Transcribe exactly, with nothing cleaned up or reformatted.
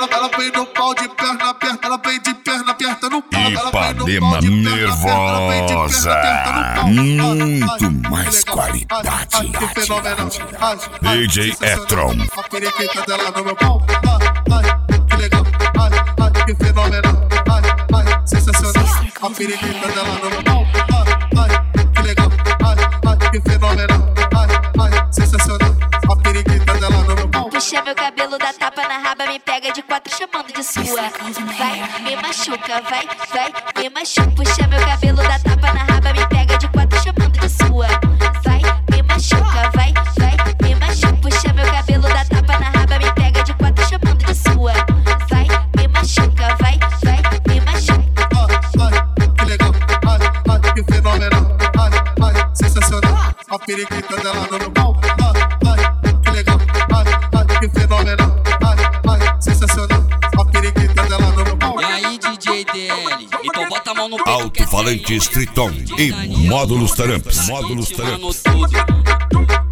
ela, ela vem no pau de perna aberta, ela vem de perna aberta no pau. Ipanema nervosa, muito mais qualidade. Que fenomenal. D J Etron. A periquita dela no meu pau. Que legal. Que fenomenal. Sensacional. A periquita dela no meu pau. Que legal. Que fenomenal. Sensacional. A periquita dela no meu pau. Puxa meu cabelo, dá tapa na raba, me pega de quatro chamando de sua. Vai, me machuca, vai, vai, me machuca. Puxa meu cabelo, dá tapa na raba, me pega de quatro chamando de sua. Vai, me machuca, vai, vai, me machuca. Puxa meu cabelo, dá tapa na raba, me pega de quatro chamando de sua. Vai, me machuca, vai, vai, me machuca. Que legal, que fenomenal, sensacional. A periquita dela no meu pau. Que legal, que fenomenal, sensacional. A periquita dela no meu pau. E aí, D J D L, então bota a mão no peito. Alto-falante Triton e módulos Taramps. Módulos Taramps. Tudo.